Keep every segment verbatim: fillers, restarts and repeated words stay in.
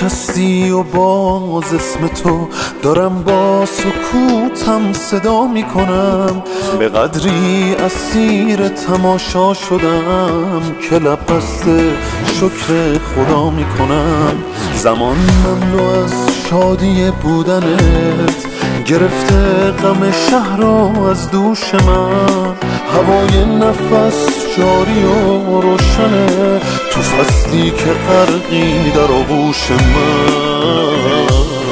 شکستی و باز اسم تو دارم با سکوتم صدا میکنم. به قدری اسیر تماشا شدم که لب بسته شکر خدا میکنم. زمان مملو از شادی بودنت گرفته غم شهر رو از دوش من. هوای نفس جاری و روشنه تو فصلی که غرقی در آغوش من.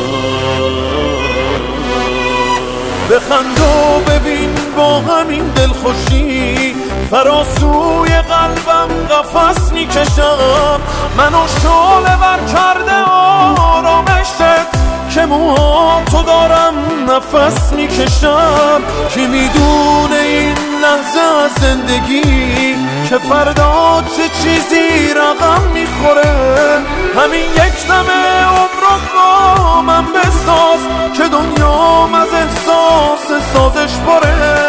بخند و ببین با همین دلخوشی فراسوی قلبم قفس میکشم. منو شعله بر کرده آرامشت که موها تو دارم نفس میکشم. کی میدونه این لحظه از زندگی که فردا چه چیزی رقم میخوره. همین یک دمه عمر رو با من بساز که دنیام از احساس سازش پره.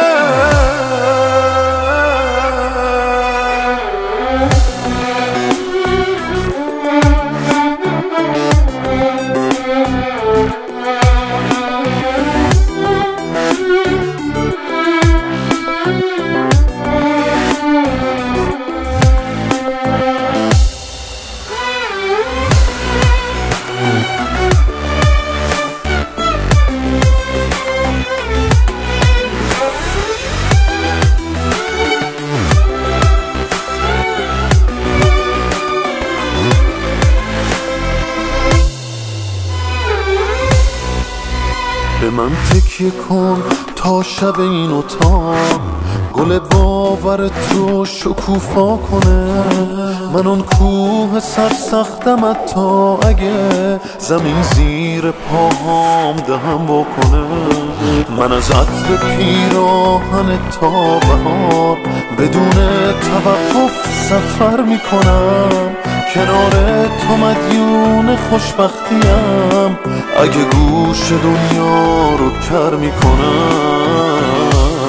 به من تکیه کن تا شب این اتاق گل باورت رو شکوفا کنه. من اون کوه سرسختم حتی اگه زمین زیر پاهام دهم بکنه. من از عطر پیراهن تا بهار بدون توقف سفر میکنم. کنار تو مدیون خوشبختیم اگه گوش دنیا رو کر میکنم.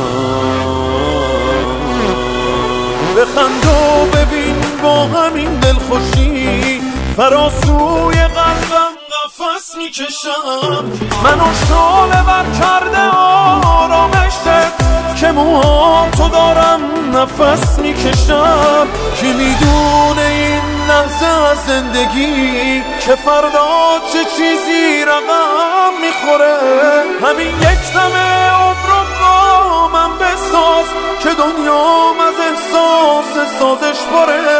بخند و ببین با همین دلخوشی فراسوی قلبم قفس میکشم. منو شعله بر کرده آرامشت که موها تو دارم نفس میکشم. کی میدونه این لحظه از زندگی که فردا چه چیزی رقم میخوره. همین یک دمه عمر رو با من بساز که دنیام از احساس سازش پره.